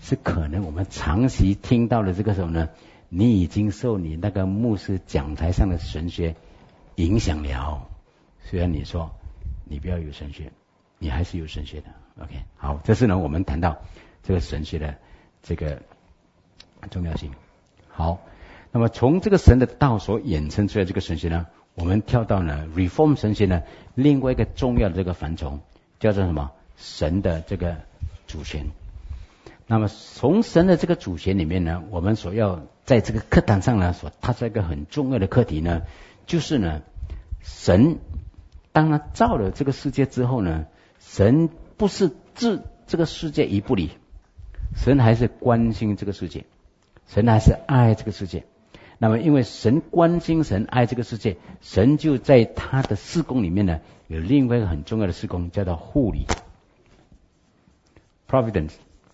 是可能我们长期听到的这个时候呢，你已经受你那个牧师讲台上的神学影响了。虽然你说你不要有神学，你还是有神学的。OK， 好，这是呢我们谈到这个神学的这个重要性。好，那么从这个神的道所衍生出来这个神学呢，我们跳到呢 Reform 神学呢另外一个重要的这个范畴，叫做什么？神的这个主权。那么从神的这个主权里面呢，我们所要在这个课堂上呢所踏出一个很重要的课题呢，就是呢神当他造了这个世界之后呢，神不是置这个世界于不理，神还是关心这个世界，神还是爱这个世界。那么因为神关心神爱这个世界，神就在他的事工里面呢有另外一个很重要的事工，叫做护理 Providence。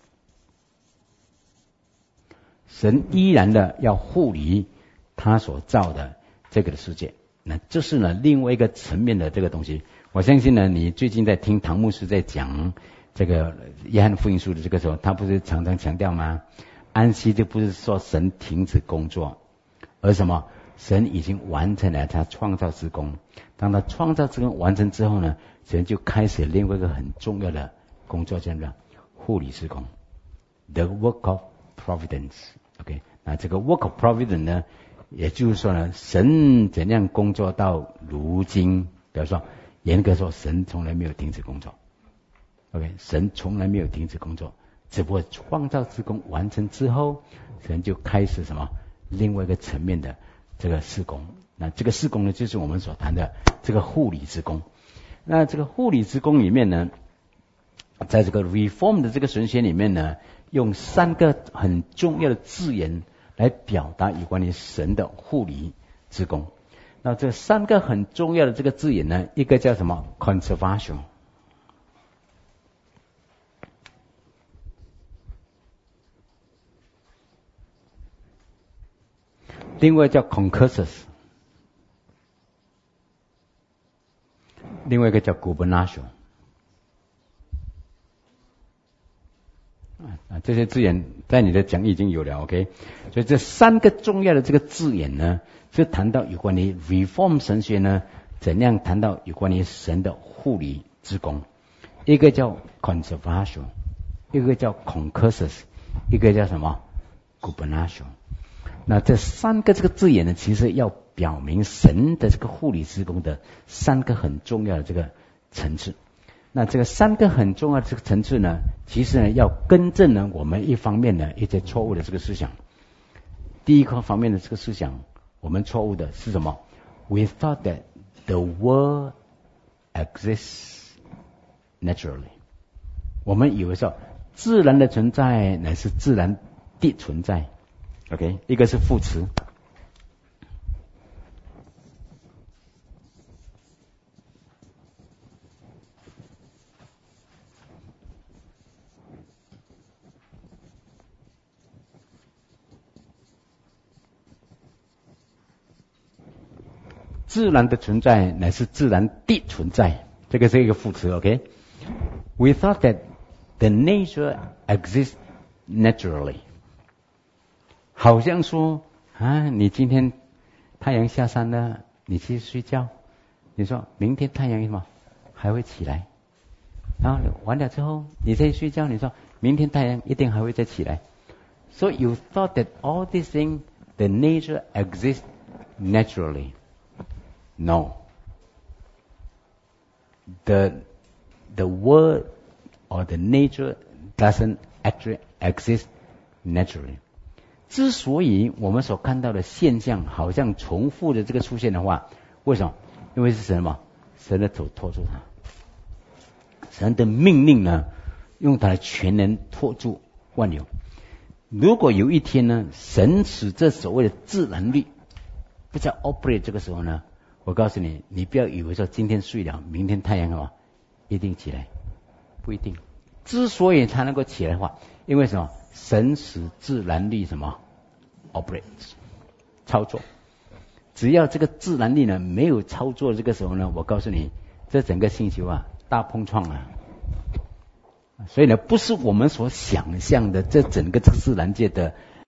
神依然的要护理他所造的这个的世界。那这是呢另外一个层面的这个东西。我相信呢你最近在听唐牧师在讲这个约翰福音书的这个时候，他不是常常强调吗？安息就不是说神停止工作，而什么？神已经完成了他创造之功。当他创造之功完成之后呢，神就开始另外一个很重要的工作，叫做护理事工 The work of providence。OK， 那这个 work of providence 呢，也就是说呢，神怎样工作到如今，比如说严格说，神从来没有停止工作。OK， 神从来没有停止工作，只不过创造之功完成之后，神就开始什么另外一个层面的这个事工。那这个事工呢，就是我们所谈的这个护理之功。那这个护理之功里面呢，在这个 Reform 的这个神学里面呢，用3个很重要的字眼来表达有关于神的护理之功。那这3个很重要的这个字眼呢，一个叫什么 conservation， 另外叫 concursus， 另外一个叫 gubernatio。这些字眼在你的讲义已经有了 ，OK。所以这3个重要的这个字眼呢，是谈到有关于 Reform 神学呢，怎样谈到有关于神的护理之功。一个叫 conservation， 一个叫 concursus， 一个叫什么 gubernatio。那这3个这个字眼呢，其实要表明神的这个护理之功的3个很重要的这个层次。那这个3个很重要的这个层次呢，其实呢要更正呢我们一方面呢一些错误的这个思想。第一个方面的这个思想，我们错误的是什么？ We thought that the world exists naturally。 我们以为说自然的存在乃是自然的存在。OK， 一个是副词，自然的存在乃是自然的存在，这个是一个副词。 OK，We thought that the nature exists naturally。 好像说啊，你今天太阳下山了，你去睡觉，你说明天太阳什么还会起来，然后完了之后你再睡觉，你说明天太阳一定还会再起来。So you thought that all these things, the nature exists naturally. No. The world or the nature doesn't actually exist naturally. 之所以我们所看到的现象好像重复的这个出现的话，为什么？因为是神嘛，神的手托住它，神的命令呢，用它来全能托住万有。如果有一天呢，神使这所谓的自然律不再 operate 这个时候呢，我告诉你，你不要以为说今天睡了，明天太阳什么一定起来，不一定。之所以它能够起来的话，因为什么？神使自然律什么 operate 操作。只要这个自然力呢没有操作，这个时候呢，我告诉你，这整个星球啊大碰撞啊所以呢，不是我们所想象的这整个这个自然界的